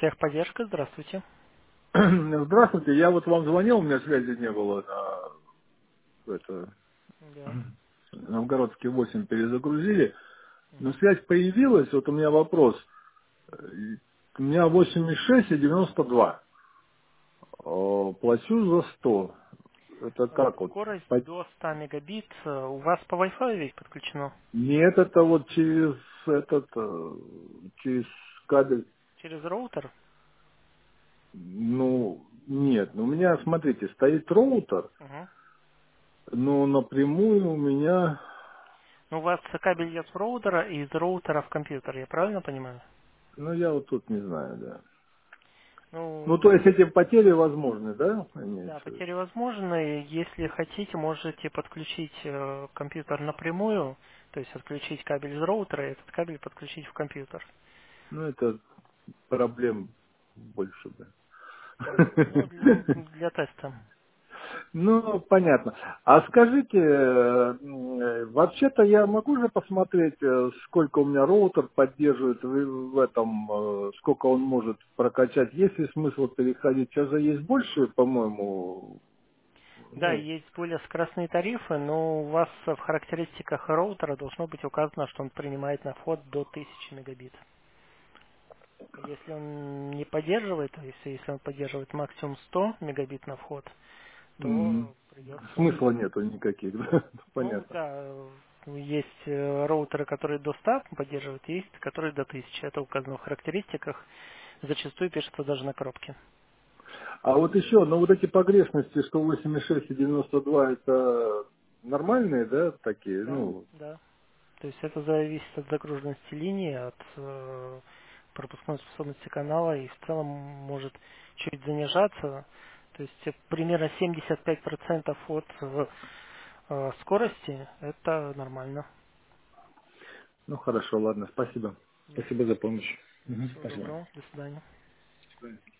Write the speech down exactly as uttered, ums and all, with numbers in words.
Техподдержка, здравствуйте. Здравствуйте, я вот вам звонил, у меня связи не было на это, Да. Новгородский восемь перезагрузили, но Мгм. связь появилась, вот у меня вопрос. И У меня восемьдесят шесть и девяносто два. О, Плачу за сто. Это Э, как вот? Скорость По- до ста мегабит. э, У вас по Wi-Fi ведь подключено? Нет, это вот через этот, э, через кабель. Через роутер? Ну, нет, ну, у меня, смотрите, стоит роутер, Мгм. но напрямую у меня, Ну, у вас кабель идет с роутера и из роутера в компьютер, я правильно понимаю? ну, я вот тут не знаю, да. Ну, то Ну, есть эти потери возможны, да, да, имеется в виду? потери возможны. Если хотите, можете подключить э, компьютер напрямую, то есть отключить кабель из роутера и этот кабель подключить в компьютер. Ну, это проблем больше, да. Мгм. Ну, для, для теста. Ну, понятно. А скажите, э, м, вообще-то я могу же посмотреть, э, сколько у меня роутер поддерживает в в этом, э, сколько он может прокачать? Есть ли смысл переходить? Сейчас же есть больше, по-моему, Да, ну, есть более скоростные тарифы, но у вас в характеристиках роутера должно быть указано, что он принимает на вход до тысячи мегабит. Если он не поддерживает, то есть если он поддерживает максимум сто мегабит на вход, м, то придется... смысла нету никаких, да? Ну Понятно. да, э, есть э, роутеры, которые до ста поддерживают, есть которые до тысячи. Это указано в характеристиках. Зачастую пишется даже на коробке. А вот еще, ну вот эти погрешности, что восемьдесят шесть и девяносто два, это нормальные, да, такие, Да, ну, да. То есть это зависит от загруженности линии, от э, пропускной способности канала и в целом может чуть занижаться. То есть э, примерно семьдесят пять процентов от э, э, скорости это нормально. ну хорошо, ладно, спасибо. Да. Спасибо за помощь. Да, Мгм, всего спасибо. доброго. До свидания.